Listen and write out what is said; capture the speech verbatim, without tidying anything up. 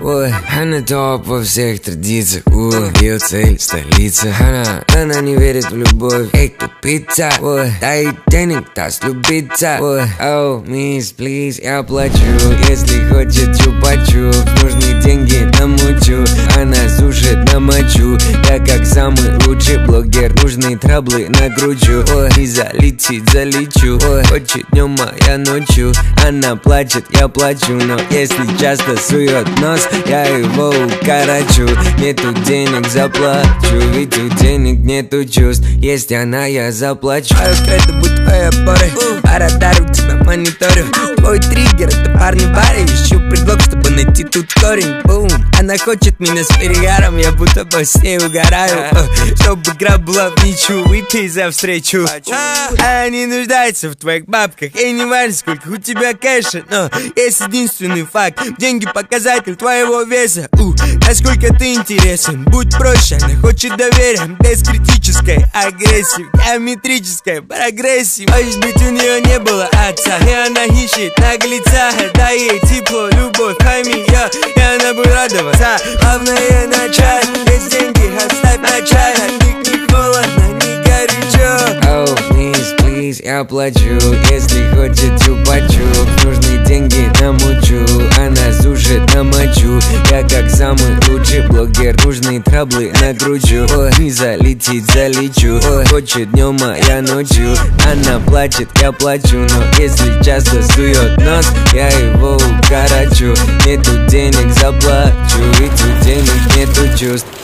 ой, она топ во всех традициях, ой, ее цель столица. Она, она не верит в любовь, эй, тупица, ой, дай денег, даст любиться, ой, оу, мисс, плиз, я плачу, если хочет чупа-чуп, нужны деньги намучу, она сушит на мочу, я как самый лучший блогер, нужные траблы накручу, ой, и залетит, залечу, ой, хочет днем, а я ночью, она плачет, я плачу, но если часто сует нос, я его укорочу. Нету денег, заплачу, ведь у денег нету чувств. Есть она, я заплачу. А это будет твоя опорой, по радару тебя мониторю. Твой триггер, это парни в баре. Ищу предлог, чтобы найти тут корень. Бум. Она хочет меня с перегаром, я будто бы с ней угораю. Чтобы игра была в ничью, выпей за встречу. Она не нуждается в твоих бабках, и не важно, сколько у тебя кэша, но есть единственный факт: деньги показатель твоего веса. У, насколько ты интересен, будь проще. Она хочет доверия, без критической агрессии, геометрической прогрессии. Может быть, у нее не было отца, и она ищет наглеца. Дай ей тепло, любовь, пойми ее, и она будет радоваться. Главное начать, есть деньги, оставь на чай. От них не холодно, не горячо. Oh, miss, please, я плачу, если хочет чупа-чуп, нужны деньги намучу, она сушит на мочу, я как самый лучший блогер, нужные траблы накручу, ой, не залетит, залечу, ой, хочет днем, а я ночью, она плачет, я плачу, но если часто сует нос, я его укорочу. Нету денег, заплачу, ведь у денег нету чувств.